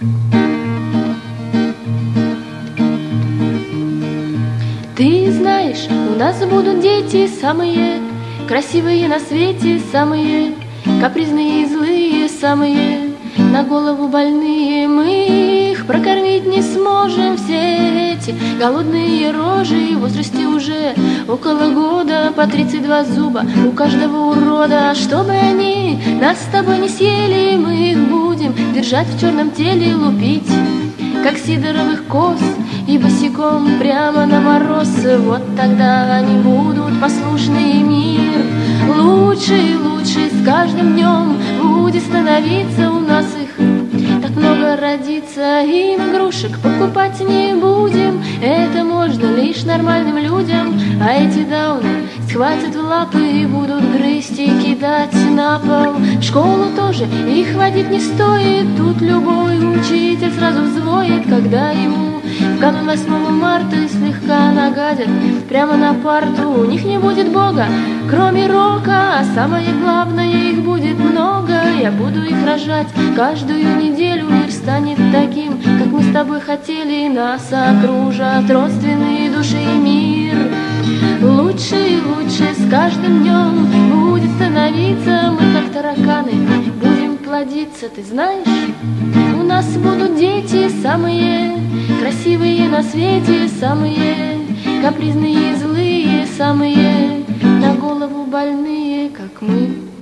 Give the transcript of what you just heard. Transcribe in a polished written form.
Ты знаешь, у нас будут дети самые красивые на свете, самые капризные и злые, самые на голову больные. Мы их прокормить не сможем, все эти голодные рожи в возрасте уже около года, по 32 зуба у каждого урода. Чтобы они нас с тобой не съели, мы их будем держать в черном теле, лупить как сидоровых коз и босиком прямо на мороз. Вот тогда они будут послушны, и мир лучше и лучше с каждым днем будет становиться. У нас их так много родится, им игрушек покупать не будем. Это можно лишь нормальным людям, а эти дауны схватят в лапы и будут грызть и кидать на пол. В школу тоже их водить не стоит, тут любой учитель сразу взвоет, когда ему в канун 8 марта слегка нагадят прямо на парту. У них не будет Бога, кроме рока, а самое главное, их будет много. Я буду их рожать каждую неделю, мир станет таким, как мы с тобой хотели. Нас окружат родственные души, и мир лучше и лучше с каждым днем будет становиться. Мы как тараканы будем плодиться, ты знаешь, у нас будут дети самые красивые на свете, самые капризные и злые, самые на голову больные, как мы.